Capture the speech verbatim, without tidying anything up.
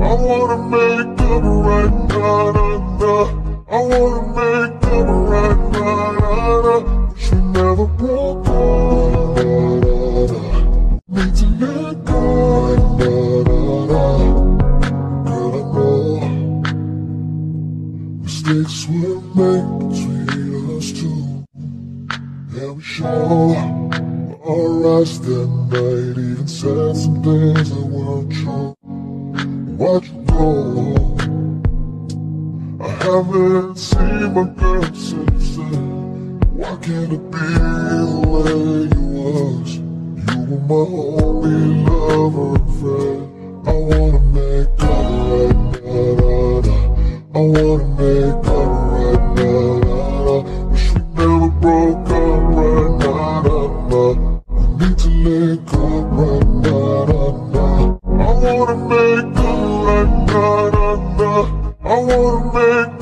I wanna make up right now, nah, nah. I wanna make up right now, nah, nah. Wish we never broke up, nah, nah, nah. Need to let go right now, nah, nah. Girl, I know mistakes were made between us two. Yeah, we sure our eyes that night even said some things that weren't true. Why'd you go? I haven't seen my girl since then. Why can't it be the way you was? You were my only lover and friend. I wanna make up right now, nah, nah. I wanna make up right now, nah, nah. Wish we never broke up right now, nah, nah. We need to let go right now, nah, nah. I wanna make up right now, nah, nah. I wanna make